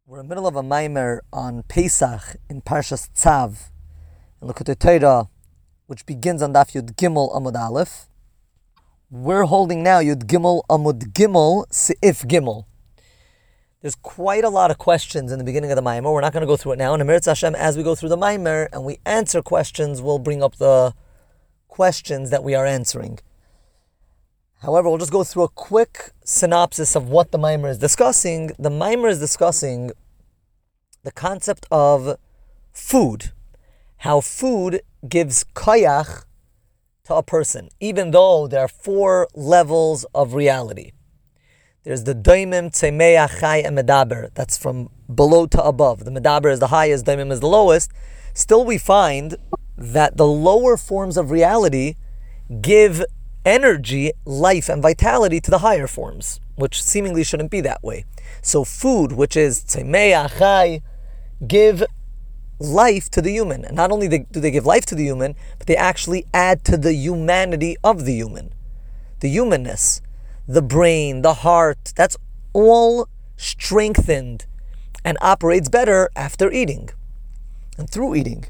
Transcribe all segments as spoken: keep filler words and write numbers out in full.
We're in the middle of a maimer on Pesach in Parshas Tzav, in Likutei Torah, which begins on Daf Yud Gimel Amud Aleph. We're holding now Yud Gimel Amud Gimel Seif Gimel. There's quite a lot of questions in the beginning of the maimer. We're not going to go through it now. And Emeretz Hashem, as we go through the maimer and we answer questions, we'll bring up the questions that we are answering. However, we'll just go through a quick synopsis of what the maimer is discussing. The maimer is discussing the concept of food, how food gives koyach to a person, even though there are four levels of reality. There's the doimim, tzemeach, chai, and medaber. That's from below to above. The medaber is the highest, doimim is the lowest. Still, we find that the lower forms of reality give energy, life, and vitality to the higher forms, which seemingly shouldn't be that way. So food, which is tzemeach, chai, give life to the human. And not only do they give life to the human, but they actually add to the humanity of the human. The humanness, the brain, the heart, that's all strengthened and operates better after eating and through eating.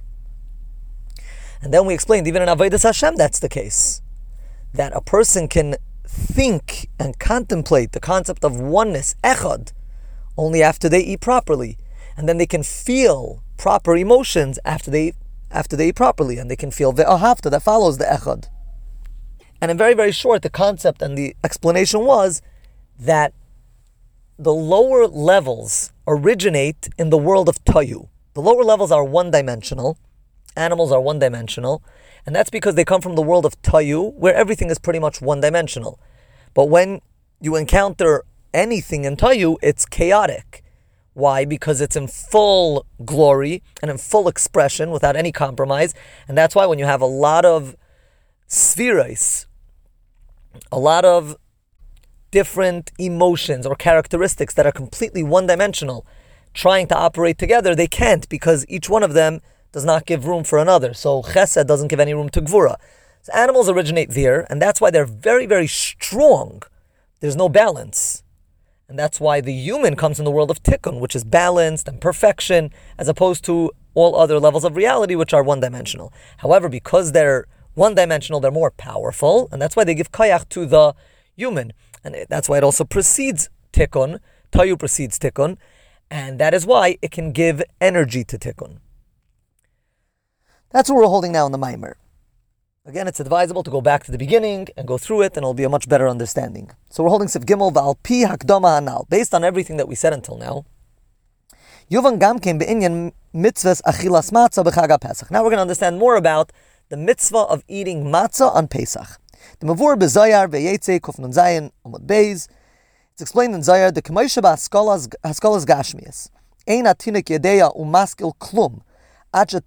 And then we explained, even in Avodas Hashem, that's the case. That a person can think and contemplate the concept of oneness, echad, only after they eat properly. And then they can feel proper emotions after they after they eat properly. And they can feel ve'ahavta, that follows the echad. And in very, very short, the concept and the explanation was that the lower levels originate in the world of tayu. The lower levels are one-dimensional. Animals are one-dimensional. And that's because they come from the world of tayu, where everything is pretty much one-dimensional. But when you encounter anything in tayu, it's chaotic. Why? Because it's in full glory and in full expression without any compromise. And that's why when you have a lot of spheres, a lot of different emotions or characteristics that are completely one-dimensional, trying to operate together, they can't, because each one of them does not give room for another. So chesed doesn't give any room to gvura. So animals originate there, and that's why they're very, very strong. There's no balance. And that's why the human comes in the world of tikkun, which is balanced and perfection, as opposed to all other levels of reality, which are one-dimensional. However, because they're one-dimensional, they're more powerful, and that's why they give koyach to the human. And that's why it also precedes tikkun. Tayu precedes tikkun, and that is why it can give energy to tikkun. That's what we're holding now in the maimer. Again, it's advisable to go back to the beginning and go through it, and it'll be a much better understanding. So we're holding Sif Gimel V'al Pi Hakdama Hanal. Based on everything that we said until now, Yuvan Gamkein Be'inyan Mitzvahs Achilas Matzah B'Chag Pesach. Now we're going to understand more about the mitzvah of eating matzah on Pesach. The Mavur B'Zayar Ve'yetze Kuf Nun Zayin Amud Beis. It's explained in Zayar, the K'moisha B'Haskalas Gashmias. Ein Atinik Yedeya Umaskil Klum. Just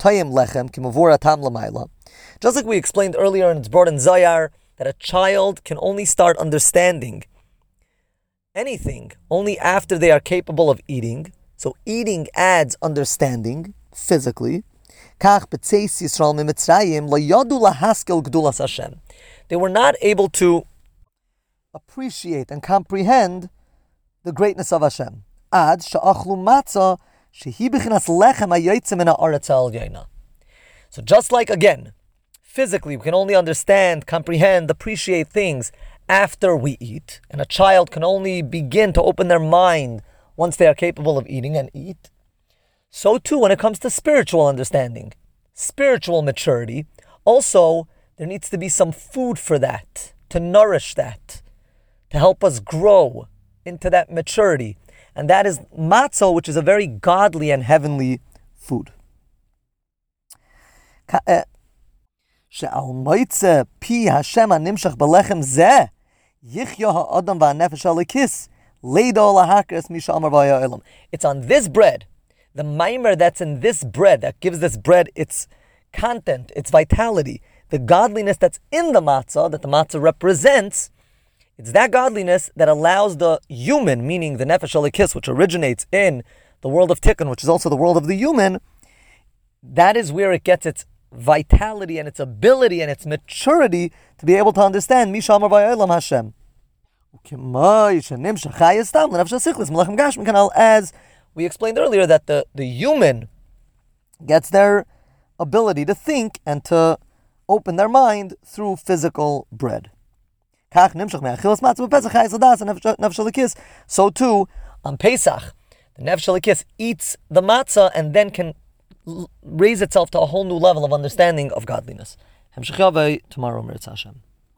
like we explained earlier, and it's brought in Zayar, that a child can only start understanding anything only after they are capable of eating. So eating adds understanding physically. They were not able to appreciate and comprehend the greatness of Hashem. Ad sha'achlu matzah. So just like, again, physically we can only understand, comprehend, appreciate things after we eat, and a child can only begin to open their mind once they are capable of eating and eat, so too when it comes to spiritual understanding, spiritual maturity, also there needs to be some food for that, to nourish that, to help us grow into that maturity. And that is matzah, which is a very godly and heavenly food. Just like it's on this bread, the maimer that's in this bread, that gives this bread its content, its vitality, the godliness that's in the matzah, that the matzah represents. It's that godliness that allows the human, meaning the nefesh elikis, which originates in the world of tikkun, which is also the world of the human, that is where it gets its vitality and its ability and its maturity to be able to understand Mishamar Vayolam Hashem. As we explained earlier that the, the human gets their ability to think and to open their mind through physical bread. So too, on Pesach, the Nefesh Elokis eats the matzah and then can l- raise itself to a whole new level of understanding of godliness. Tomorrow, Mirz Hashem.